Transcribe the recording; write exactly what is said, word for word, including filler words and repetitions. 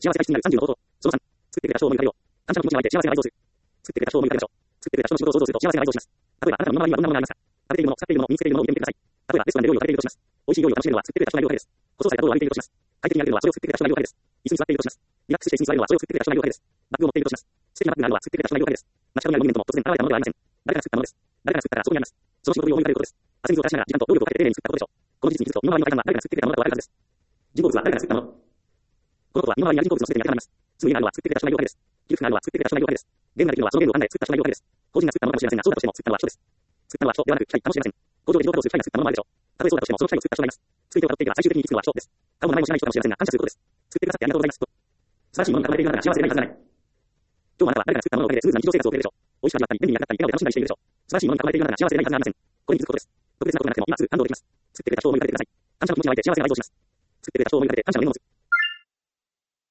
幸せが必要になるさんじゅうの方法。そのさん、作ってくれた人を思い浮かべよう。感謝の気持ちに沸いて幸せが倍増する。作ってくれた人を思い浮かべましょう。作ってくれた人の仕事を想像すると幸せが倍増します。例えば、あなたの身の回りにはどんなものがありますか？食べているもの、使っているもの、身につけているものを見てみてください。例えば、レストランで料理を食べているとします。美味しい料理を楽しめるのは作ってくれた人がいるおかげです。舗装された道路を歩いているとします。快適に歩けるのはそれを作ってくれた人がいるおかげです。椅子に座っているとします。リラックスして椅子に座れるのはそれを作ってくれた人がいるおかげです。バッグを持っているとします。素敵なバッグがあるのは作ってくれた人がいるおかげです。街角にあるモニュメントも突然現れたものではありません。誰かが作ったものです。誰かが作ったらそこにあります。その仕事に思い浮かべることです。汗水を垂らしながら時間と労力をかけて丁寧に作ったことでしょう。この事実に気づくと、身の回りの階段は誰かが作ってくれたものだとわかるはずです。人工物は誰かが作ったもの。このことは身の回りにある人工物のすべてに当てはまります。住む家があるのは作ってくれた人がいるおかげです。寄付があるのは作ってくれた人がいるおかげです。ゲームができるのはそのゲームを考え作った人がいるおかげです。個人が作ったものかもしれませんが、そうだとしても作ったのは人です。作ったのは人ではなく機械かもしれません。工場で自動稼働する機械が作ったものもあるでしょう。たとえそうだとしてもその機械を作った人がいます。作り手を辿っていけば最終的に気づくのは人です。顔も名前も知らない人かもしれませんが、感謝することです。作ってくださってありがとうございますと。素晴らしいものに囲まれているあなたが幸せでないはずがない。今日もあなたは誰かが作ったもののおかげでスムーズな日常生活を送れるでしょう。美味しく味わったり、便利になったり、笑顔で楽しんだりしているでしょう。素晴らしいものに囲まれているあなたが幸せでないはずがありません。これに気づくことです。特別なことがなくても今すぐ感動できます。作ってくれた人を思い浮かべてください。感謝の気持ちに湧いて幸せが倍増します。作ってくれた人を思い浮かべて感謝の念を持つ。